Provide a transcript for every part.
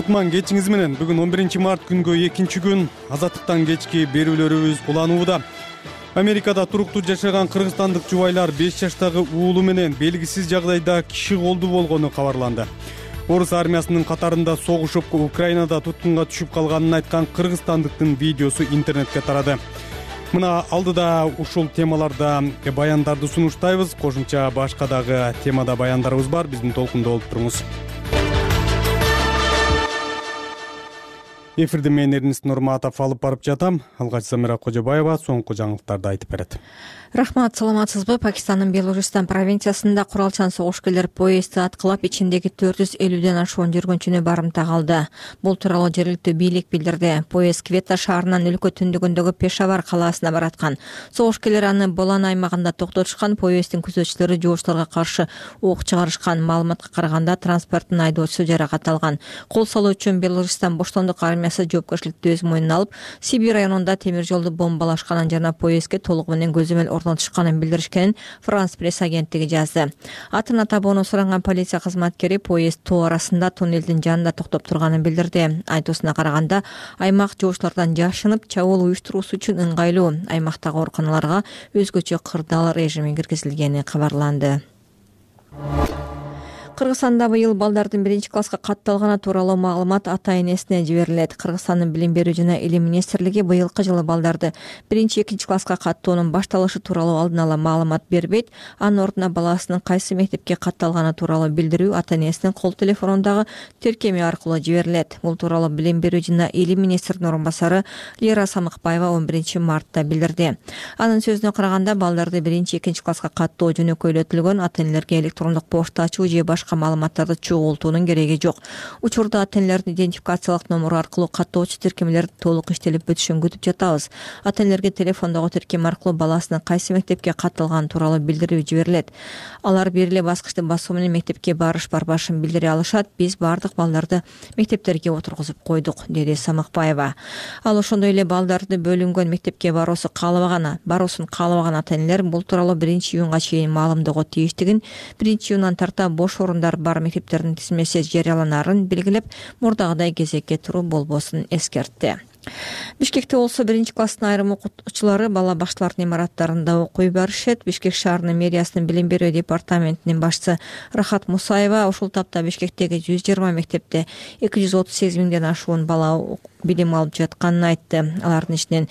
Кутман кечиңиз менен. Бүгүн 11 март күнгө 2-күн азаттыктан кечки берүүлөрүбүз уланууда. Америкада туруктуу жашаган кыргызстандык жубайлар 5 жаштагы уулу менен белгисиз жагдайда киши колду болгону кабарланды. Орус армиясынын катарында согушуп, Украинада туткунга түшүп калганын айткан кыргызстандыктын видеосу интернетке тарады. Мына алдыда ушул темаларда баяндарды сунуштайбыз. Кошумча башка дагы темада баяндарыбыз бар. Биздин толкунда болуп туруңуз. Эфирде мен Эрнест Нурматов алып барып жатам. Алгач Замира Кожобаева соңку жаңылыктарды айтып берет. Рахмат, саламатсызбы? Пакистандын Белорустан провинциясында куралчан согушкерлер поездди аткылап, ичиндеги 450ден ашуун жүргүнчүнү барымта калды. Бул тууралуу жергиликтүү бийлик билдирди. Поезд Квета шаарынан өлкө түндүгүндөгү Пешавар калаасына бараткан. Согушкерлер аны Болан аймагында токтотушкан. Поезддин күзөтчүлөрү жуучуларга каршы ок чыгарышкан. Маалыматка караганда транспорттун айдоочусу жаракат алган. Кол салуу үчүн Белорустан боштондук армиясы жоопкерчиликти өз мойнуна алып, Сибирь районунда темир жолду бомбалашканын жана поездге толугу менен көзөмөл орнотушканын билдиришкенин Франс пресс агенттиги жазды. Атына табууну суранган полиция кызматкери поезд тоо арасында туннелдин жанында токтоп турганын билдирди. Айтуусуна караганда, аймак жуучулардан жашынып, чабуул уюштуруусу үчүн ыңгайлуу. Аймактагы ооруканаларга өзгөчө кырдаал режими киргизилгени кабарланды. Кыргызстанда быйыл балдардын 1-класска катталганы тууралуу маалымат ата-энесине жиберилет. Кыргызстандын Билим берүү жана илим министрлиги быйылкы жылы балдарды 1-2 класска каттоонун башталышы тууралуу алдын ала маалымат бербейт. Анын ордуна баласынын кайсы мектепке катталганы тууралуу билдирүү ата-энесинин кол телефонундагы тиркеми аркылуу жиберилет. Бул тууралуу Билим берүү жана илим министринин орун басары Лера Самыкбаева 11 мартта билдирди. Анын сөзүнө караганда, балдарды 1-2 класска каттоо жөнөкөйлөтүлгөн, ата-энелерге электрондук почта ачуу же башка маалыматтарды чогултуунун кереги жок. Учурда ата-энелердин идентификациялык номуру аркылуу каттоочу тиркемелер толук иштелип бүтүшүн күтүп жатабыз. Ата-энелерге телефондогу тиркем аркылуу баласынын кайсы мектепке катталганы тууралуу билдирүү жиберилет. Алар бир эле баскычты басуу менен мектепке барбашын билдире алышат. Биз бардык балдарды мектептерге отургузуп койдук, деди Самыкбаева. Ал ошондой эле балдарды бөлүнгөн мектепке баруусун каалабаган ата-энелер бул тууралуу 1-июнга чейин маалымдоого тийиштигин, 1-июндан тарта бош орундар бар мектептердин тизмеси жарыяланарын белгилеп, мурдагыдай кезекке туруу болбосун эскертти. Бишкекте болсо 1-класстын айрым окуучулары бала бакчаларынын имараттарында окуй барышат. Бишкек шаарынын мэриясынын билим берүү департаментинин башчысы Рахат Мусаева ушул тапта Бишкектеги 120 мектепте 238 миңден ашуун бала билим алып жатканын айтты. Алардын ичинен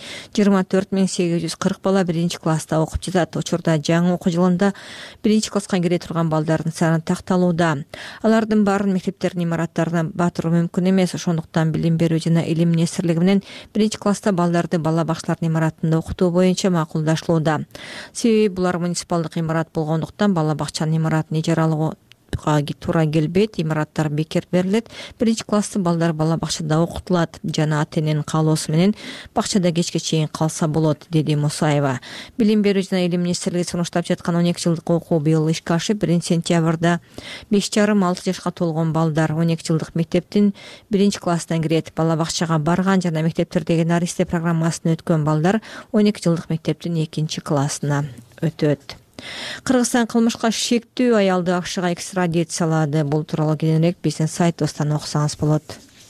24840 бала 1-класста окуп жатат. Учурда жаңы окуу жылында 1-класска кире турган балдардын саны такталууда. Алардын баарын мектептердин имараттарына батыруу мүмкүн эмес. Ошондуктан Билим берүү жана илим министрлиги менен 1-класста балдарды бала бакчаларынын имаратында окутуу боюнча макулдашылууда. Себеби булар муниципалдык имарат болгондуктан бала бакчанын имаратын ижаралоого туура келбейт. Имараттар бекер берилет. 1-классы балдар бала бакчада окутулат жана ата-эненин каалоосу менен бакчада кечке чейин калса болот, деди Мусаева. Билим берүү жана илим министрлиги сунуштап жаткан 12 жылдык окуу быйыл ишке ашып, 1-сентябрда 5,5-6 жашка толгон балдар 12 жылдык мектептин 1-классына кирет. Бала бакчага барган жана мектептердеги наристе программасын өткөн балдар 12 жылдык мектептин 2-классына өтөт. Кыргызстан кылмышка шектүү аялды АКШга экстрадициялады. Бул тууралуу кененирээк биздин сайтыбыздан окусаңыз болот.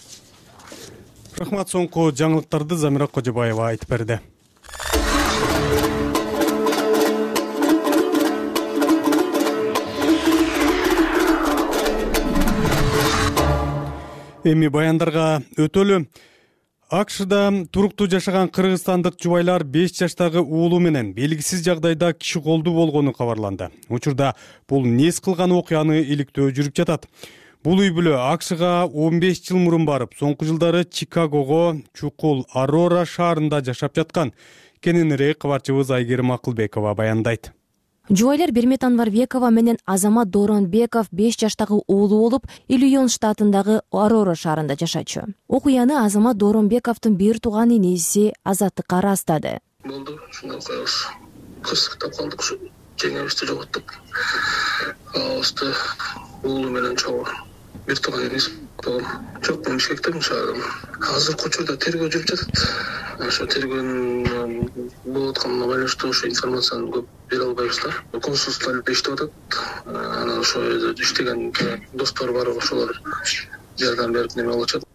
Рахмат, соңку жаңылыктарды Замира Кожобаева айтып берди. Эми баяндарга өтөлү. АКШда туруктуу жашаган кыргызстандык жубайлар 5 жаштагы уулу менен белгисиз жагдайда киши колду болгону кабарланды. Учурда бул нес кылган окуяны иликтөө жүрүп жатат. Бул үй бүлө АКШга 15 жыл мурун барып, соңку жылдары Чикагого чукул Арора шаарында жашап жаткан. Кененирээк кабарчыбыз Айгерим Акылбекова баяндайт. Жубайлар Бермет Анварбекова менен Азамат Дооронбеков 5 жаштагы уулу болуп, Иллинойс штатындагы Арора шаарында жашачу. Окуяны Азамат Дооронбековдун бир тууган инеси Азаттыкка ырастады. Болду, ушундай окуябыз. Кырсыктап калдык, ушу жеңебизди жоготтук. Алысты уулу менен чогуу бир тууган инеси болгон. Жок, мен Бишкектен чыгардым. Азыркы учурда тергөө жүрүп жатат. Ошо тергөөнүн болуп атканына байланыштуу ошо информацияны көп бере албайбыз да. Консулстволор иштеп атат. Анан ошо иштеген достор бар, ошолор жардам берип неме кылышат.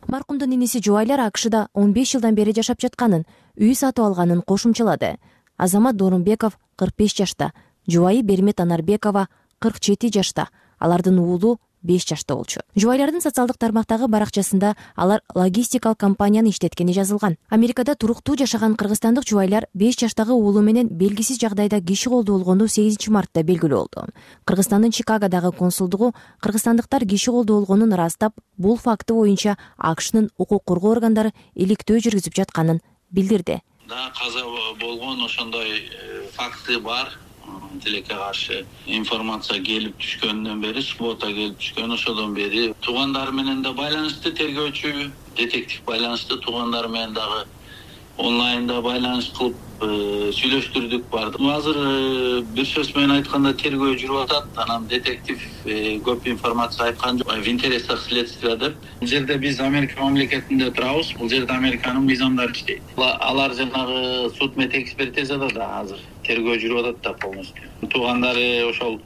маркумдун иниси жубайлар АКШда 15 жылдан бери жашап жатканын, үй сатып алганын кошумчалады. Азамат Доронбеков 45 жашта, жубайы Бермет Анарбекова 47 жашта, алардын уулу 5 жашта болчу. Жубайлардын социалдык тармактагы баракчасында алар логистикалык компанияны иштеткени жазылган. Америкада туруктуу жашаган кыргызстандык жубайлар 5 жаштагы уулу менен белгисиз жагдайда киши колду болгону 8 мартта белгилүү болду. Кыргызстандын Чикагодагы консулдугу кыргызстандыктар киши колду болгонун ырастап, бул факты боюнча АКШнын укук коргоо органдары иликтөө жүргүзүп жатканын билдирди. Да, каза болгон ошондой факты бар. Тилекке каршы информация келип түшкөндөн бери, суббота келип түшкөн, ошодон бери туугандар менен да байланышты, тергөөчү, детектив байланышты, туугандар менен дагы онлайнда байланыш кылып сүйлөштүрдүк барды. Азыр бир сөз менен айтканда тергөө жүрүп атат, анан детектив көп информация айткан жок. В интересах следствия деп. Бул жерде биз Америка мамлекетинде турабыз, бул жерде Американын мыйзамдары иштейт. Алар жанагы суд мет экспертизада да азыр тергөө жүрүп атат да полностью. Туугандары ошол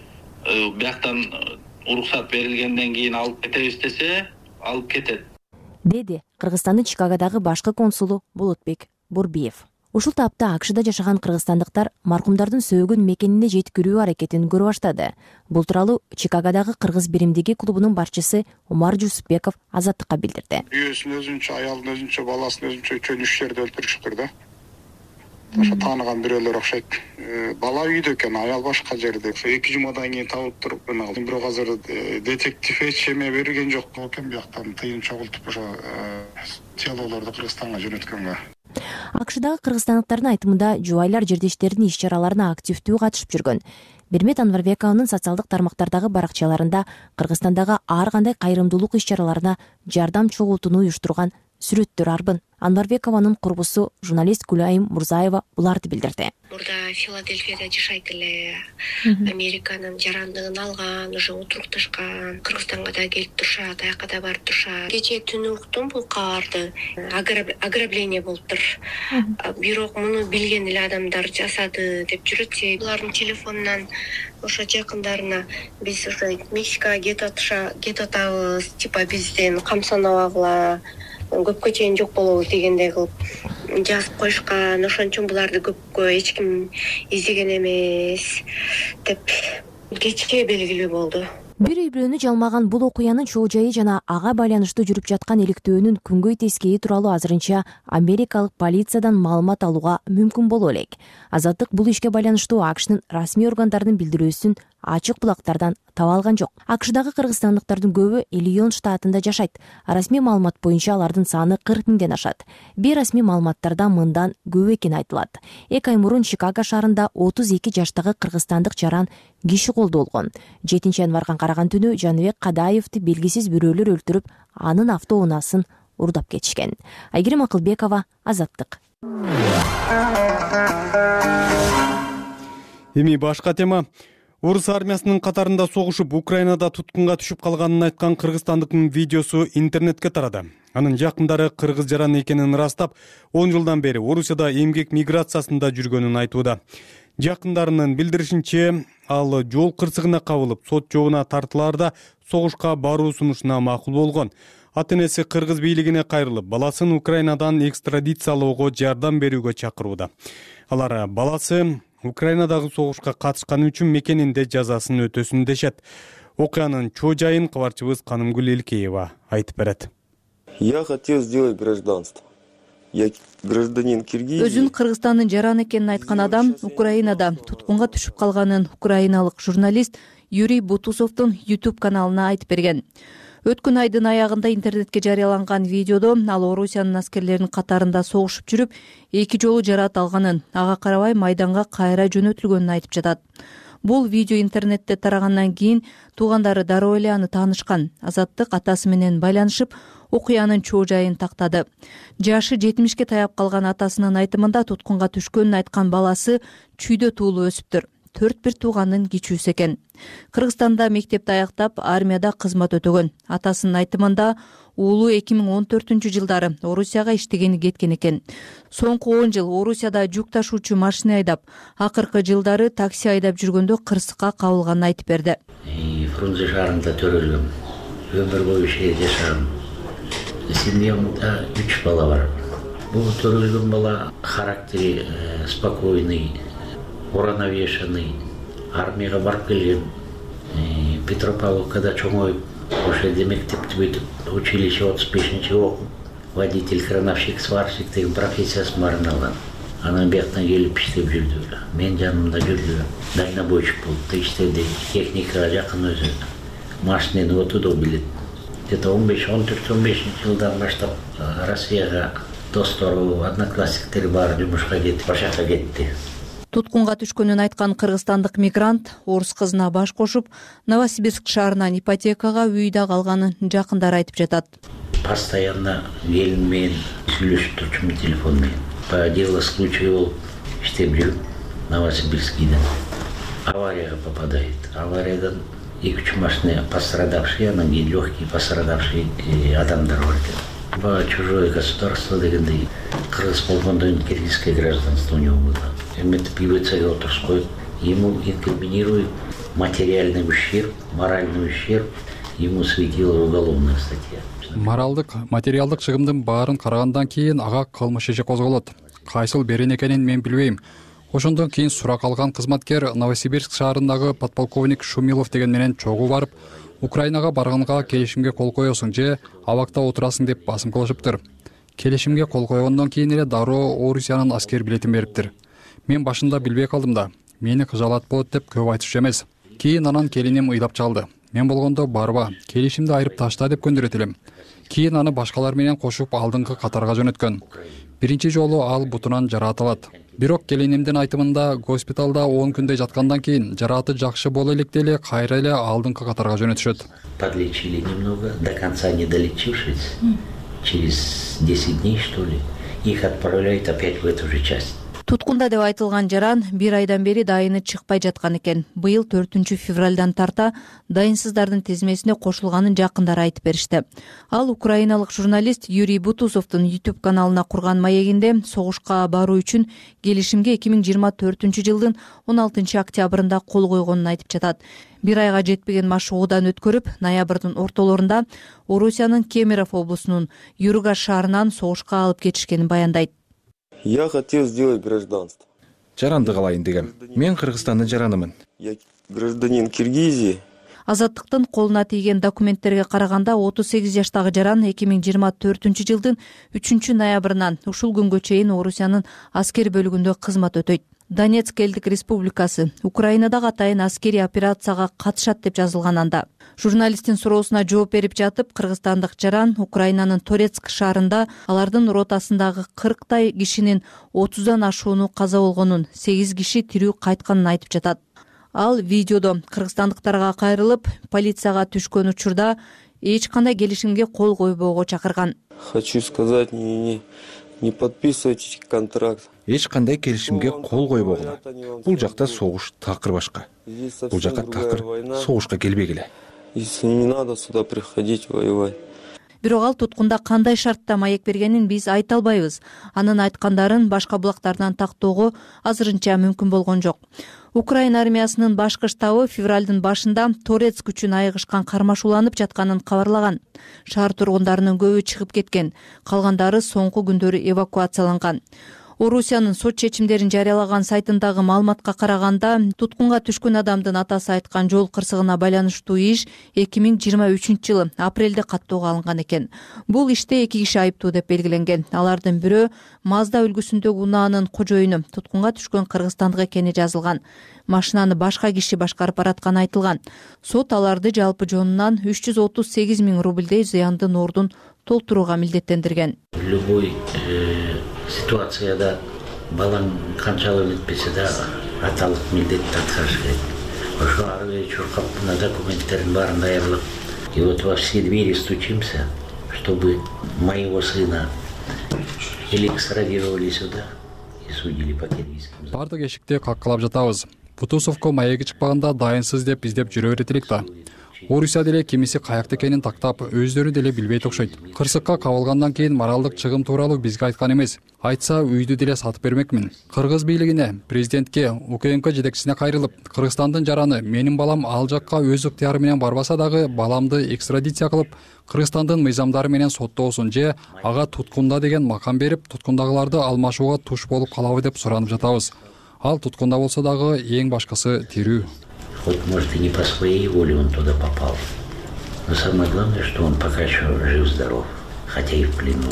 бияктан уруксат берилгенден кийин алып кетебиз десе, алып кетет, деди Кыргызстандын Чикагодагы башкы консулу Болотбек Бурбиев. Ушул тапта АКШда жашаган кыргызстандыктар маркумдардын сөөгүн мекенине жеткирүү аракетин көрө баштады. Бул тууралуу Чикагодагы кыргыз биримдиги клубунун башчысы Умар Жусупбеков Азаттыкка билдирди. Үйөсүн өзүнчө, аялын өзүнчө, баласын өзүнчө чөнүш жерде өлтүрүштүр да. Ошо тааныган бирөөлөр окшойт. Бала үйдө экен, аял башка жерде. 2 жумадан кийин табып туруп, бирок азыр детектив эч эме берген жок экен, бияктан тыйын чогултуп ошо телолорду Кыргызстанга жөнөткөнгө. АКШдагы кыргызстандыктардын айтымында жубайлар жердештеринин иш-чараларына активдүү катышып жүргөн. Бермет Анарбековнун социалдык тармактардагы баракчаларында Кыргызстандагы ар кандай кайрымдуулук иш-чараларына жардам чогултууну уюштурган сүрөттөр арбын. Анарбекованын курбусу журналист Гүлайым Мурзаева буларды билдирди. Мурда Филадельфияда жашайт эле. Американын жарандыгын алган, уже отурукташкан. Кыргызстанга да келип турушат, аяка да барып турушат. Кечээ түнү уктум бул кабарды. Ограбление болуптур. Бирок муну билген эле адамдар жасады деп жүрөт. Булардын телефонунан ошо жакындарына биз ошо Мексикага кетип атабыз, типа бизден камсанабагыла, көпкө чейин жок болобуз дегендей кылып жазып коюшкан. Ошон үчүн буларды көпкө эч ким издеген эмес деп кечке белгилүү болду. Бир-бирөөнү жалмаган бул окуянын чоо жайы жана ага байланыштуу жүрүп жаткан иликтөөнүн күнгөй тескейи тууралуу азырынча америкалык полициядан маалымат алууга мүмкүн боло элек. Азаттык бул ишке байланыштуу АКШнын расмий органдарынын билдирүүсүн ачык булактардан таба алган жок. АКШдагы кыргызстандыктардын көбү Иллинойс штатында жашайт. Расмий маалымат боюнча алардын саны 40 миңден ашат. Бейрасмий маалыматтарда мындан көп экени айтылат. 2 ай мурун Чикаго шаарында 32 жаштагы кыргызстандык жаран киши колду болгон. 7-январга караган түнү Жаныбек Кадаевди белгисиз бирөөлөр өлтүрүп, анын автоунаасын урдап кетишкен. Айгерим Акылбекова, Азаттык. Эми башка тема. Орус армиясынын катарында согушуп, Украинада туткунга түшүп калганын айткан кыргызстандыктын видеосу интернетке тарады. Анын жакындары кыргыз жаран экенин ырастап, 10 жылдан бери Орусияда эмгек миграциясында жүргөнүн айтууда. Жакындарынын билдиришинче, ал жол кырсыгына кабылып, сот жобуна тартылаарда согушка баруу сунушуна макул болгон. Ата-энеси кыргыз бийлигине кайрылып, баласын Украинадан экстрадициялоого жардам берүүгө чакырууда. Алар баласы Украинадагы согушка катышканы үчүн мекенинде жазасын өтөсүн дешет. Окуянын чоо жайын кабарчыбыз Канымгүл Элкеева айтып берет. Я хотел сделать гражданство. Я гражданин Киргизии. Өзүн Кыргызстандын жаран экенин айткан адам Украинада туткунга түшүп калганын украиналык журналист Юрий Бутусовдун YouTube каналына айтып берген. Өткөн айдын аягында интернетке жарыяланган видеодо ал Орусиянын аскерлеринин катарында согушуп жүрүп, 2 жолу жараат алганын, ага карабай майданга кайра жөнөтүлгөнүн айтып жатат. Бул видео интернетте тарагандан кийин туугандары дароо эле аны таанышкан. Азаттык атасы менен байланышып, окуянын чоо жайын тактады. Жашы 70ке таяп калган атасынын айтымында туткунга түшкөнүн айткан баласы чүйдө туулуу өсүптүр. 4 тууганын кичүүсү экен. Кыргызстанда мектепти аяктап, армияда кызмат өтөгөн. Атасынын айтымында уулу 2014-жылдары Орусияга иштегени кеткен экен. Соңку 10 жыл Орусияда жүк ташуучу машина айдап, акыркы жылдары такси айдап жүргөндө кырсыкка кабылганын айтып берди. Фрунзе шаарында төрөлгөм. Өмүр бою жашагам. Семьямда 3 бала бар. Бул төрөлгөн бала характери спокойный, уравновешенный, армияга барып келген. Петропавловкада чоңоюп, ошо жерде мектепти бүтүп, училище 35-чи окуп, водитель, крановщик, сварщик деген профессиясын баарын алган. Анан бияктан келип иштеп жүрдү. Мен жанымда жүрдү. Дальнобойщик болуп иштеди. Техникага жакын өзү. Машинени отуду билет. Где-то 14-15 жылдан баштап Россияга достору, одноклассниктери баары жумушка кетип, ошака кетти. Туткунга түшкөнүн айткан кыргызстандык мигрант орус кызына баш кошуп, Новосибирск шаарынан ипотекага үйдө калганын жакындары айтып жатат. Постоянно келин менен сүйлөшүп турчумун телефон менен. По делу случая болуп иштеп жүрүп, Новосибирскийден аварияга попадает. Авариядан 2-3 машина пострадавшие, анан кийин легкий пострадавший адамдар бар экен. По чужое государство дегендей, кыргыз болгондон киргизское гражданство у него было. Эметип ИВЦге отуруп коюп, ему инкриминируют материальный ущерб, моральный ущерб, ему светила уголовная статья. Моралдык, материалдык чыгымдын баарын карагандан кийин ага кылмыш иши козголот. Кайсыл берен экенин мен билбейм. Ошондон кийин сурак алган кызматкер Новосибирск шаарындагы подполковник Шумилов деген менен чогуу барып, Украинага барганга келишимге кол коесуң же абакта отурасың деп басым кылышыптыр. Келишимге кол койгондон кийин эле дароо Орусиянын аскер билетин бериптир. Мен башында билбей калдым да, мени кыжалат болот деп көп айтышчу эмес. Кийин анан келиним ыйлап чалды. Мен болгондо барба, келишимди айырып ташта деп көндүрөт элем. Кийин аны башкалар менен кошуп алдыңкы катарга жөнөткөн. Биринчи жолу ал бутунан жарааталат. Бирок келинимдин айтымында госпиталда 10 күндөй жаткандан кийин жарааты жакшы боло электе эле кайра эле алдыңкы катарга жөнөтүшөт. Подлечили немного, до конца не долечившись, через 10 дней, что ли, их отправляют опять в эту же часть. Туткунда деп айтылган жаран 1 айдан бери дайыны чыкпай жаткан экен. Быйыл 4 февралдан тарта дайынсыздардын тизмесине кошулганын жакындары айтып беришти. Ал украиналык журналист Юрий Бутусовдун YouTube каналына курган маегинде согушка баруу үчүн келишимге 2024 жылдын 16 октябрында кол койгонун айтып жатат. 1 айга жетпеген машыгуудан өткөрүп, ноябрдын ортолорунда Орусиянын Кемерово облусунун Юргаш шаарынан согушка алып кетишкенин баяндайт. Я хотел сделать гражданство. Жаранды калайын дегем. Мен Кыргызстандын жаранымын. Я гражданин Киргизии. Азаттыктын колуна тийген документтерге караганда 38 жаштагы жаран 2024 жылдын 3 ноябрынан ушул күнгө чейин Орусиянын аскер бөлүгүндө кызмат өтөйт. Донецк элдик республикасы Украинадагы атайын аскери операцияга катышат деп жазылган анда. Журналисттин суроосуна жооп берип жатып, кыргызстандык жаран Украинанын Торецк шаарында алардын ротасындагы 40 кишинин 30дан ашууну каза болгонун, 8 киши тирүү кайтканын айтып жатат. Ал видеодо кыргызстандыктарга кайрылып, полицияга түшкөн учурда эч кандай келишимге кол койбоого чакырган. Хочу сказать, не подписывайте контракт. Эч кандай келишимге кол койбогула. Бул жакта согуш такыр башка. Бул жака такыр согушка келбегиле. Если не надо сюда приходить воевать. Бирок ал туткунда кандай шартта маек бергенин биз айта албайбыз. Анын айткандарын башка булактардан тактоого азырынча мүмкүн болгон жок. Украина армиясынын башкы штабы февралдын башында Торецк үчүн айыгышкан кармашууланып жатканын кабарлаган. Шаар тургундарынын көбү чыгып кеткен, калгандары соңку күндөрү эвакуацияланган. Орусиянын сот чечимдерин жарыялаган сайтындагы маалыматка караганда, туткунга түшкөн адамдын атасы айткан жол кырсыгына байланыштуу иш 2023 жылы апрелде каттоого алынган экен. Бул иште 2 киши айыптуу деп белгиленген. Алардын бирөө Мазда үлгүсүндөгү унаанын кожоюну, туткунга түшкөн кыргызстандык экени жазылган. Машинаны башка киши башкарып баратканы айтылган. Сот аларды жалпы жонунан 338 000 рубльдей зыяндын ордун толтурууга милдеттендирген. Любой ситуацияда балаң канчалык өтпесе да аталык милдетти аткарыш керек. Ошо ары бери чуркап мына документтердин баарын даярлап, и вот во все двери стучимся, чтобы моего сына экстрадировали сюда и судили по киргизским. Бардык эшикте каккалап жатабыз. Бутусовко маеги чыкпаганда дайынсыз деп издеп жүрө берет элек да. Орусия деле кимиси каякта экенин тактап, өздөрү деле билбейт окшойт. Кырсыкка кабылгандан кийин моралдык чыгым тууралуу бизге айткан эмес. Айтса үйдү деле сатып бермекмин. Кыргыз бийлигине, президентке, УКМК жетекчисине кайрылып, Кыргызстандын жараны менин балам ал жакка өз ыктыяры менен барбаса дагы баламды экстрадиция кылып, Кыргызстандын мыйзамдары менен соттоосун же ага туткунда деген макам берип, туткундагыларды алмашууга туш болуп калабы деп суранып жатабыз. Ал туткунда болсо дагы эң башкасы тирүү. Хоть, может, и не по своей воле он туда попал. Но самое главное, что он пока еще жив-здоров, хотя и в плену.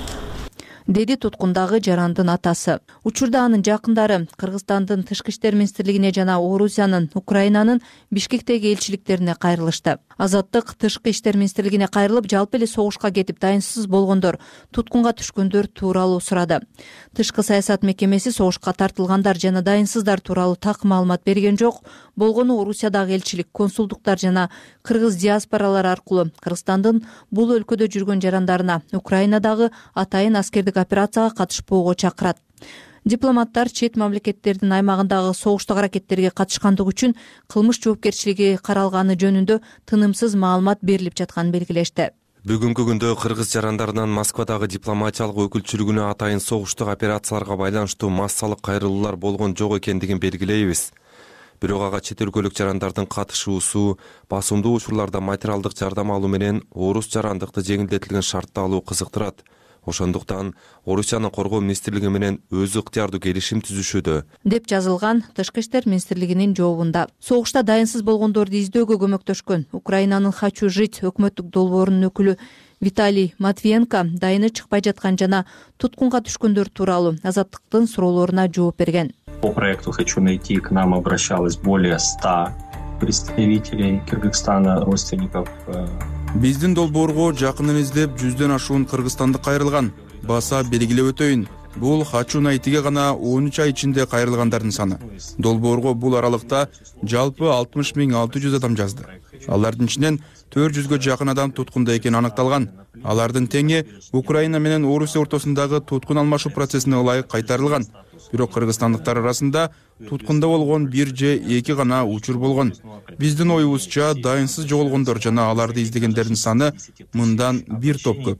Деди туткундагы жарандын атасы. Учурда анын жакындары Кыргызстандын тышкы иштер министрлигине жана Орусиянын, Украинанын Бишкектеги элчиликтерине кайрылышты. Азаттык тышкы иштер министрлигине кайрылып, жалпы эле согушка кетип дайынсыз болгондор, туткунга түшкөндөр тууралуу сурады. Тышкы саясат мекемеси согушка тартылгандар жана дайынсыздар тууралуу так маалымат берген жок. Болгону Орусиядагы элчилик, консулдуктар жана кыргыз диаспоралар аркылуу Кыргызстандын бул өлкөдө жүргөн жарандарына Украинадагы атайын аскердик операцияга катышпоого чакырат. Дипломаттар чет мамлекеттердин аймагындагы согуштук аракеттерге катышкандыгы үчүн кылмыш жоопкерчилиги каралганы жөнүндө тынымсыз маалымат берилип жатканын белгилешти. Бүгүнкү күндө кыргыз жарандарынан Москвадагы дипломатиялык өкүлчүлүгүнө атайын согуштук операцияларга байланыштуу массалык кайрылуулар болгон жок экендигин белгилейбиз. Бирок ага чет өлкөлүк жарандардын катышуусу, басымдуу учурларда материалдык жардам алуу менен орус жарандыкты жеңилдетилген шартта алуу кызыктырат. Ошондуктан Орусиянын коргоо министрлиги менен өзү ыктыярдуу келишим түзүшүүдө, деп жазылган Тышкы иштер министрлигинин жообунда. Согушта дайынсыз болгондорду издөөгө көмөктөшкөн Украинанын «Хочу жить» өкмөттүк долбоорунун өкүлү Виталий Матвиенко дайыны чыкпай жаткан жана туткунга түшкөндөр тууралуу Азаттыктын суроолоруна жооп берген. По проекту «Хочу найти» к нам обращалось более 100 представителей Кыргызстана, родственников. Биздин долбоорго жакынын издеп 100дөн ашуун кыргызстандык кайрылган. Баса белгилеп өтөйүн. Бул «Хочу найтиге» гана 13 ай ичинде кайрылгандардын саны. Долбоорго бул аралыкта жалпы 60.600 адам жазды. Алардын ичинен 400гө жакын адам туткунда экени аныкталган. Алардын теңи Украина менен Орусия ортосундагы туткун алмашуу процессине ылайык кайтарылган. Бирок кыргызстандыктар арасында туткунда болгон 1 же 2 гана учур болгон. Биздин оюбузча дайынсыз жоголгондор жана аларды издегендердин саны мындан 1 топ көп.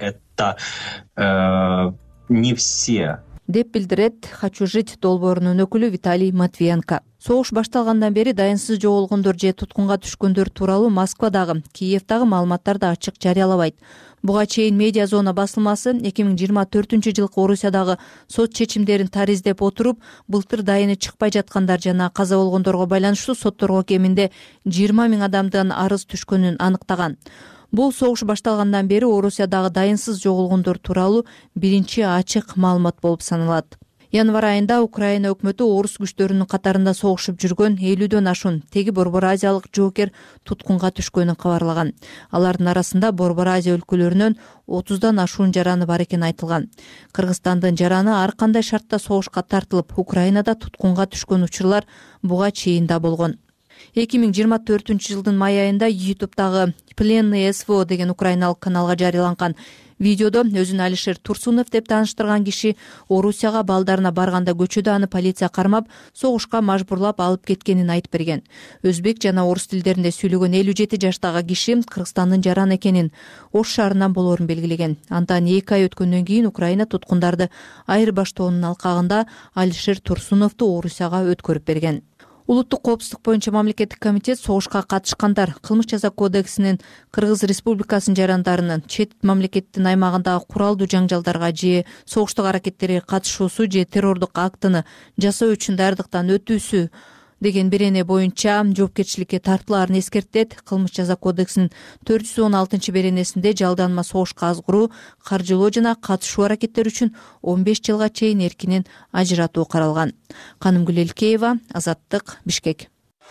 Это не все. Деп билдирет «Хочу жить» долбоорунун өкүлү Виталий Матвиенко. Согуш башталгандан бери дайынсыз жоголгондор же туткунга түшкөндөр тууралуу Москвадагы, Киевдагы маалыматтарды ачык жарыялабайт. Буга чейин медиа зона басылмасы 2024-жылкы Орусиядагы сот чечимдерин тариздеп отуруп, былтыр дайыны чыкпай жаткандар жана каза болгондорго байланыштуу сотторго кеминде 20.000 адамдан арыз түшкөнүн аныктаган. Бул согуш башталгандан бери Орусиядагы дайынсыз жоголгондор тууралуу биринчи ачык маалымат болуп саналат. Январь айында Украина өкмөтү орус күчтөрүнүн катарында согушуп жүргөн 50дөн ашуун теги Борбор Азиялык жоокер туткунга түшкөнүн кабарлаган. Алардын арасында Борбор Азия өлкөлөрүнөн 30дан ашуун жараны бар экени айтылган. Кыргызстандын жараны ар кандай шартта согушка тартылып, Украинада туткунга түшкөн учурлар буга чейин да болгон. 2024-жылдын май айында YouTube'дагы Пленный СВО деген украиналык каналга жарыяланган видеодо өзүн Алишер Турсунов деп тааныштырган киши Орусияга балдарына барганда көчөдө аны полиция кармап, согушка мажбурлап алып кеткенин айтып берген. Өзбек жана орус тилдеринде сүйлөгөн 57 жаштагы киши Кыргызстандын жараны экенин, Ош шаарынан болоорун белгилеген. Андан 2 ай өткөндөн кийин Украина туткундарды айырбаштоонун алкагында Алишер Турсуновду Орусияга өткөрүп берген. Улуттук коопсуздук боюнча мамлекеттик комитет согушка катышкандар Кылмыш жаза кодексинин Кыргыз Республикасынын жарандарынын чет мамлекеттин аймагындагы куралдуу жаңжалдарга же согуштук аракеттерге катышуусу же террордук актыны жасоо үчүн даярдыктан өтүүсү деген берене боюнча жоопкерчиликке тартылаарын эскертет. Кылмыш жаза кодексинин 416 беренесинде жалданма согушка азгыруу, каржылоо жана катышуу аракеттери үчүн 15 жылга чейин эркинен ажыратуу каралган. Канымгүл Элкеева, Азаттык, Бишкек.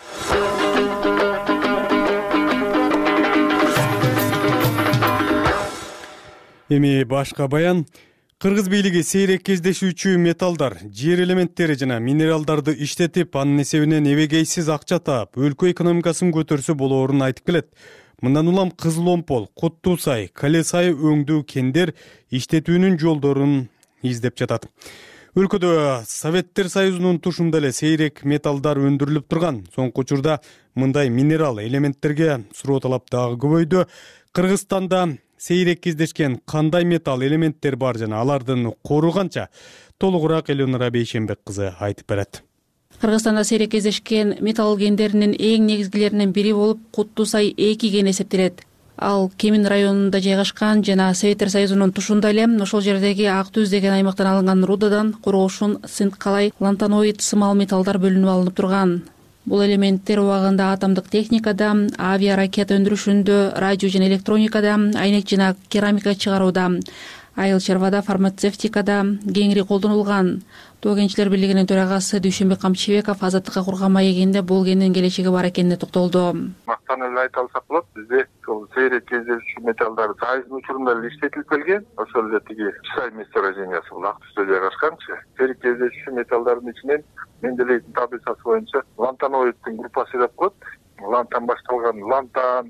Эми башка баян. Кыргыз бийлиги сейрек кездешүүчү металлдар, жер элементтери жана минералдарды иштетип, анын эсебинен эбегейсиз акча таап, өлкө экономикасын көтөрсө болоорун айтып келет. Мындан улам Кызыл Омпол, Куттуу сай, Кале сай өңдүү кендер иштетүүнүн жолдорун издеп жатат. Өлкөдө Советтер Союзунун тушунда эле сейрек металлдар өндүрүлүп турган. Соңку учурда мындай минерал элементтерге суроо талап дагы көбөйдү. Кыргызстанда сейрек кездешкен кандай металл элементтер бар жана алардын кору канча? Толугураак Элеонора Бейшенбек кызы айтып берет. Кыргызстанда сейрек кездешкен металл гендеринин эң негизгилеринен бири болуп Куттусай 2 ген эсептелет. Ал Кемин районунда жайгашкан жана Советтер Союзунун тушунда эле ошол жердеги Ак Түз деген аймактан алынган рудадан коргошун, синт-калай, лантаноид сымал металлдар бөлүнүп алынып турган. Бул элементтер убагында атомдук техникада, авиаракета өндүрүшүндө, радио жана электроникада, айнек жана керамика чыгарууда, айыл чарбада, фармацевтикада кеңири колдонулган. Тоо кенчилер бийлигинин төрагасы Дүйшөнбек Камчыбеков азаттыкка курган маегинде бул кендин келечеги бар экенине токтолду. Мактанып эле айта алсак болот, бизде ошол сейрек кездешүү металлдар Сайыздын учурунда эле иштетилип келген. Ошол эле тиги Сай месторождениясы бул Ак Түздө жайгашканчы. Сейрек кездешүү металлдардын ичинен Менделеевдин таблицасы боюнча лантаноиддин группасы деп коет. Лантан башталган лантан,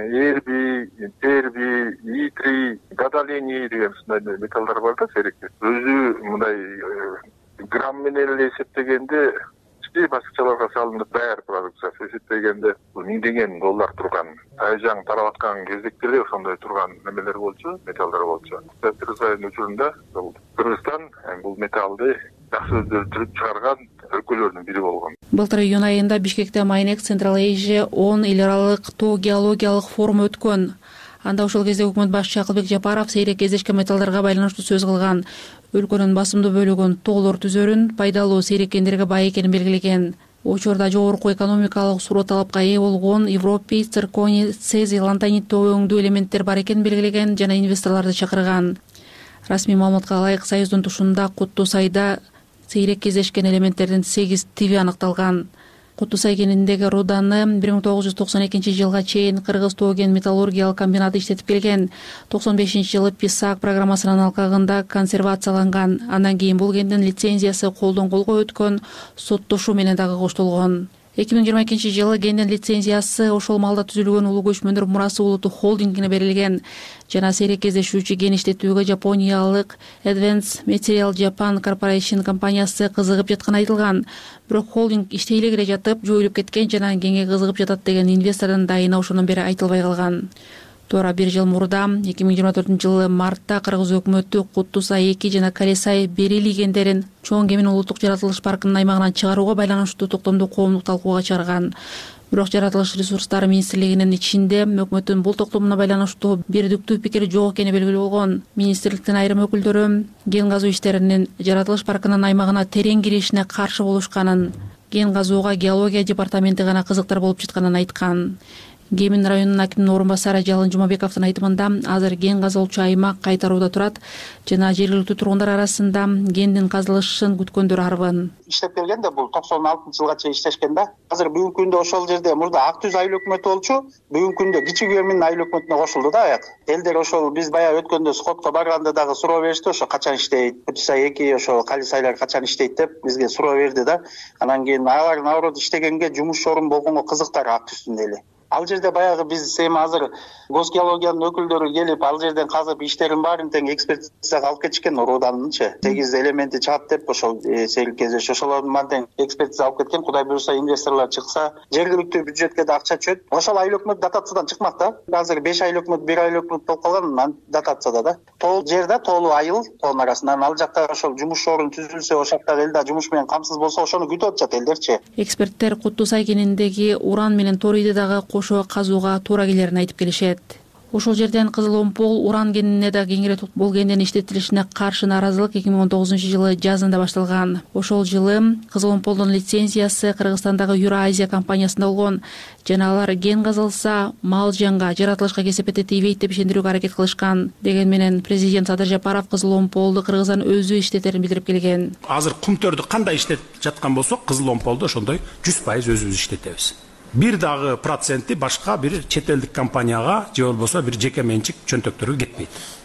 эрби, терби, итри, гадолиний деген ушундай металлдар бар да сейректе. Өзү мындай грамм менен эле эсептегенде башкачаларга салынып баары продукциясы эсептегенде $1000 турган. Айжаң тарап аткан кездекте эле ошондой турган немелер болчу, металлдар болчу. Советтер учурунда Кыргызстан бул металлды жакшы өндүрүп чыгарган өлкөлөрдүн бири болгон. Былтыр июнь айында Бишкекте Майнек Central Asia 10 эл аралык тоо геологиялык форум өткөн. Анда ошол кезде өкмөт башчысы Акылбек Жапаров сейрек кездешкен металлдарга байланыштуу сөз кылган. Өлкөнүн басымдуу бөлүгүн тоолор түзөрүн, пайдалуу сейрек кендерге бай экенин белгилеген. Учурда жогорку экономикалык суроо талапка ээ болгон европий, цирконий, цезий, лантанит тоо өңдүү элементтер бар экенин белгилеген жана инвесторлорду чакырган. Расмий маалыматка ылайык Союздун тушунда Куттусайда сейрек кездешкен элементтердин 8 тиби аныкталган. Куттусай кениндеги руданы 1992 жылга чейин Кыргыз тоо кен металлургиялык комбинаты иштетип келген. 95-жылы ПИСАК программасынын алкагында консервацияланган. Андан кийин бул кендин лицензиясы колдон колго өткөн, соттошуу менен дагы коштолгон. 2022 жылы кендин лицензиясы ошол маалда түзүлгөн Улуу Көчмөндөр Мурасы улуттук холдингине берилген жана сейрек кездешүүчү кен иштетүүгө Жапониялык Advance Material Japan Corporation компаниясы кызыгып жатканы айтылган. Бирок холдинг иштей эле келе жатып жоюлуп кеткен жана кенге кызыгып жатат деген инвестордун дайыны ошондон бери айтылбай калган. Туура 1 жыл мурда 2024-жылы мартта Кыргыз өкмөтү Куттусай 2 жана Каресай Берили кендерин чоң Кемин улуттук жаратылыш паркынын аймагынан чыгарууга байланыштуу токтомду коомдук талкууга чыгарган. Бирок жаратылыш ресурстары министрлигинин ичинде өкмөттүн бул токтомуна байланыштуу бирдиктүү пикир жок экени белгилүү болгон. Министрликтин айрым өкүлдөрү кен казуу иштеринин жаратылыш паркынын аймагына терең киришине каршы болушканын, кен казууга геология департаменти гана кызыктар болуп жатканын айткан. Кемин районунун акиминин орун басары Жалын Жумабековдун айтымында азыр кен казылуучу аймак кайтарууда турат жана жергиликтүү тургундар арасында кендин казылышын күткөндөр арбын. Иштеп келгенде бул 96-жылга чейин иштешкен да. Азыр бүгүнкү күндө ошол жерде мурда Ак Түз айыл өкмөтү болчу, бүгүнкү күндө Кичи Кемин айыл өкмөтүнө кошулду да аяк. Элдер ошол биз баягы өткөндө сходко барганда дагы суроо беришти, ошо качан иштейт, Куттусай 2 ошо Калисайлар качан иштейт деп бизге суроо берди да. Анан кийин алар наоборот иштегенге жумуш орун болгонго кызыктар Ак Түздүн эле. Ал жерде баягы биз эми азыр госгеологиянын өкүлдөрү келип, ал жерден казып иштерин баарын тең экспертизага алып кетишкен уруданынчы. 8 элементи чыгат деп ошол сейрек кездешүү ошолордун баарын экспертиза алып кеткен. Кудай буюрса инвесторлор чыкса, жергиликтүү бюджетке да акча түшөт. Ошол айыл өкмөт дотациядан чыкмак да. Азыр 5 айыл өкмөт, 1 айыл өкмөт болуп калган дотацияда да. Тоо жерде тоолуу айыл, тоонун арасынан ал жакта ошол жумуш орун түзүлсө, ошол жактагы эл да жумуш менен камсыз болсо, ошону күтүп атышат элдерчи. Эксперттер Куттусай кениндеги уран менен торийди дагы кошо казууга туура келерин айтып келишет. Ошол жерден Кызыл Омпол уран кенине да кеңири бул кендин иштетилишине каршы нааразылык 2019-жылы жазында башталган. Ошол жылы Кызыл Омполдун лицензиясы Кыргызстандагы Юра-Азия компаниясында болгон жана алар кен казылса мал жанга, жаратылышка кесепети тийбейт деп ишендирүүгө аракет кылышкан. Деген менен президент Садыр Жапаров Кызыл Омполду Кыргызстан өзү иштетерин билдирип келген. Азыр кумтөрдү кандай иштетип жаткан болсок, Кызыл Омполду ошондой 100% өзүбүз иштетебиз. Бир дагы проценти башка бир чет элдик компанияга же болбосо бир жеке менчик чөнтөктөргө кетпейт.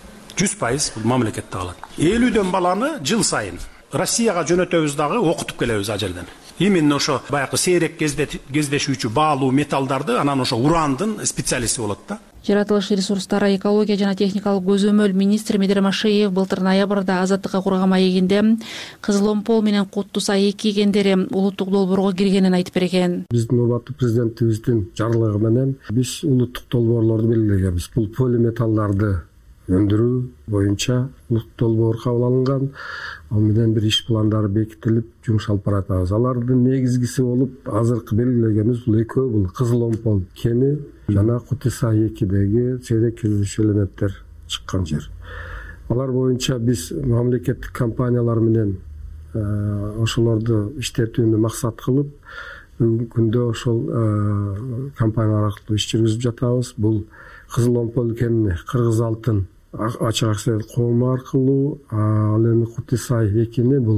100% бул мамлекетте калат. 50дөн баланы жыл сайын Россияга жөнөтөбүз дагы окутуп келебиз а жерден. именно ошо баягы сейрек кездешүүчү баалуу металлдарды анан ошо урандын специалисти болот да. Жаратылыш ресурстары, экология жана техникалык көзөмөл министри Медер Машиев былтыр ноябрда Азаттыкка кургама эгинде Кызыломпол менен Кутту Сай эки кендери улуттук долбоорго киргенин айтып берген. Биздин урматтуу президентибиздин жарлыгы менен биз улуттук долбоорлорду белгилегенбиз. Бул полиметалларды өндүрүү боюнча улуттук долбоор кабыл алынган. Ал менен бир иш пландары бекитилип жумуш алып баратабыз. Алардын негизгиси болуп азыркы белгилегенибиз бул экөө, бул Кызыломпол кени жана Кутту Сай 2деги сейрек кездешүү элементтер чыккан жер. Алар боюнча биз мамлекеттик компаниялар менен ошолорду иштетүүнү максат кылып, бүгүнкү күндө ошол компаниялар аркылуу иш жүргүзүп жатабыз. Бул Кызыломпол кенини Кыргыз алтын ачык аксиялык коому аркылуу, ал эми Кутту Сай 2ни бул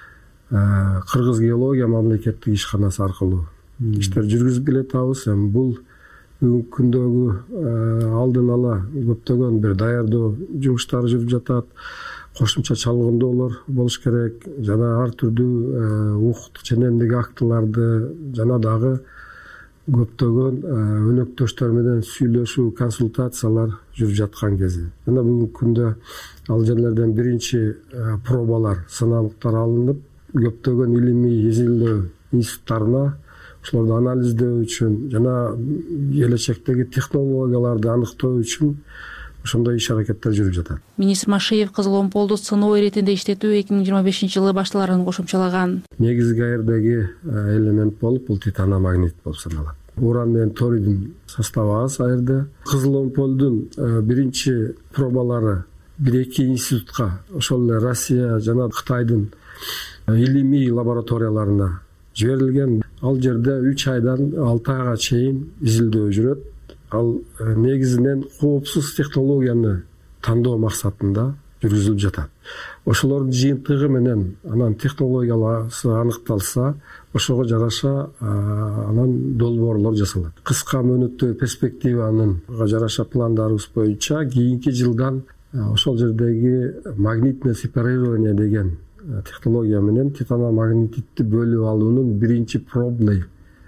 Кыргыз геология мамлекеттик ишканасы аркылуу иштер жүргүзүп келатабыз. Эми бул бүгүнкү күндөгү алдын ала көптөгөн бир даярдоо жумуштары жүрүп жатат. Кошумча чалгындоолор болуш керек жана ар түрдүү укуктук ченемдик актыларды жана дагы көптөгөн өнөктөштөр менен сүйлөшүү, консультациялар жүрүп жаткан кези. Жана бүгүнкү күндө ал жерлерден биринчи пробалар, сыналыктар алынып, көптөгөн илимий изилдөө институттарына ошолорду анализдөө үчүн жана келечектеги технологияларды аныктоо үчүн ошондой иш аракеттер жүрүп жатат. Министр Машиев Кызыломполду сыноо иретинде иштетүү 2025-жылы башталарын кошумчалаган. Негизги аердеги элемент болуп бул титаномагнит болуп саналат. Уран менен торийдин составы аз аерде. Кызыломполдун биринчи пробалары 1-2 институтка, ошол эле Россия жана Кытайдын илимий лабораторияларына жиберилген. Ал жерде 3 айдан 6 айга чейин изилдөө жүрөт. Ал негизинен коопсуз технологияны тандоо максатында жүргүзүлүп жатат. Ошолордун жыйынтыгы менен анан технологиялары аныкталса, ошого жараша анан долбоорлор жасалат. Кыска мөөнөттүү перспективанын жараша пландарыбыз боюнча кийинки жылдан ошол жердеги магнитное сепарирование деген технология менен титаномагнититти бөлүп алуунун биринчи пробный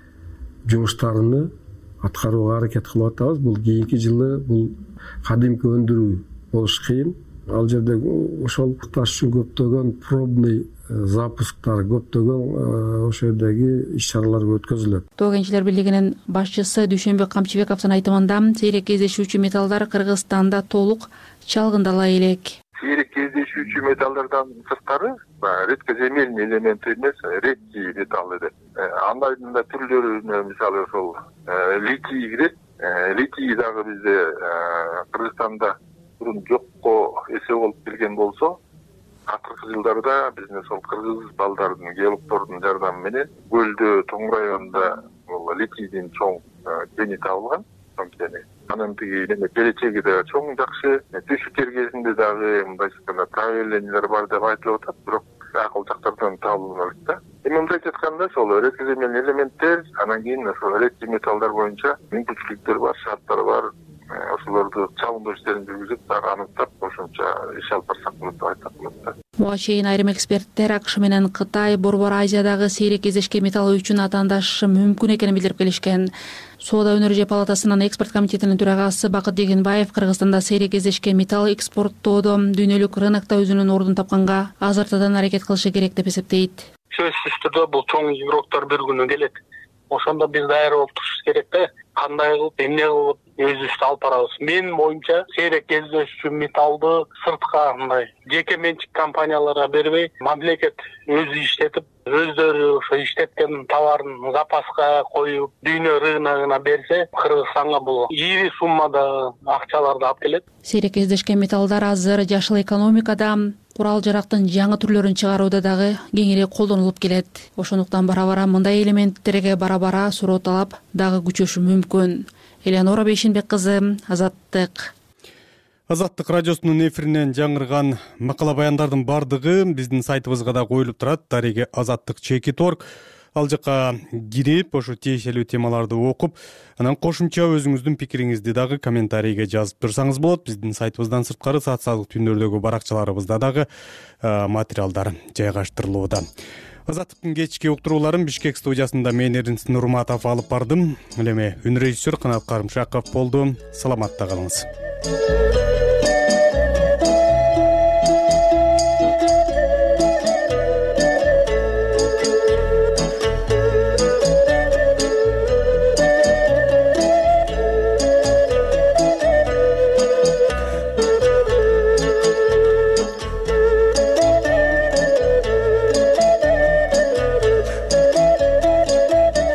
жумуштарыны аткарууга аракет кылып атабыз. Бул кийинки жылы бул кадимки өндүрүү болуш кыйын. Ал жерде ошол таш үчүн көптөгөн пробный запусктар, көптөгөн ошол жердеги иш-чаралар өткөзүлөт. Тоо кенчилер бийлигинин башчысы Дүйшөнбек Камчыбековдун айтымында сейрек кездешүүчү металлдар Кыргызстанда толук чалгындала элек. Сейрек кездешүүчү металлдардан сырткары редкоземельный элементи эмес, редкий металл деп. Андайдын да түрлөрүнө мисалы ошол литий кирет. Литий дагы бизде Кыргызстанда мурун жокко эсе болуп келген болсо, акыркы жылдарда биздин ошол кыргыз балдардын, геологдордун жардамы менен көлдө, Тоң районунда литийдин чоң кени табылган. Анан тиги келечеги да чоң жакшы. Түшүктөр кезинде дагы мындайча айтканда тавеллениялар бар деп айтылып атат, бирок акыл жактардан табылбайт да. Мындайча айтканда ошол редкоземельный элементтер, анан кийин ошол редкий металлдар боюнча мүмкүнчүлүктөр бар, шарттар бар. Ошолорду чалгындоо иштерин жүргүзүп, дагы аныктап, ошончо иш алып барсак болот деп айтсак болот да. Буга чейин айрым эксперттер АКШ менен Кытай Борбор Азиядагы сейрек кездешкен металл үчүн атаандашы мүмкүн экенин билдирип келишкен. Соода өнөрү палатасынын экспорт комитетинин төрагасы Бакыт Дегенбаев Кыргызстанда сейрек кездешкен металл экспорттоодо дүйнөлүк рынокто өзүнүн ордун тапканга азыртадан аракет кылышы керек деп эсептейт. Сөзсүз түрдө бул чоң игроктор бир күнү келет. Ошондо биз даяр болуп турушубуз керек да. Кандай кылып, эмне кылып өзүбүздү алып барабыз. Менин оюмча сейрек кездешүүчү металлды сыртка мындай жеке менчик компанияларга бербей, мамлекет өзү иштетип, өздөрү ошо иштеткен товарын запаска коюп, дүйнө рыногуна берсе, Кыргызстанга бул ийри суммада акчаларды алып келет. Сейрек кездешкен металлдар азыр жашыл экономикада курал жарактын жаңы түрлөрүн чыгарууда дагы кеңири колдонулуп келет. Ошондуктан бара-бара мындай элементтерге бара-бара суроо талап дагы күчөшү мүмкүн. Элеонора Бейшенбек кызы, Азаттык. Азаттык радиосунун эфиринен жаңырган макала баяндардын бардыгы биздин сайтыбызга да коюлуп турат. Дареге Азаттык.org. Ал жака кирип, ошо тиешелүү темаларды окуп, анан кошумча өзүңүздүн пикириңизди дагы комментарийге жазып турсаңыз болот. Биздин сайтыбыздан сырткары социалдык түндөрдөгү баракчаларыбызда дагы материалдар жайгаштырылууда. Азаттыктын кечки уктурууларын Бишкек студиясында мен Эринс Нурматов алып бардым. Ал эми үн режиссер Канат Карымшаков болду. Саламатта калыңыз.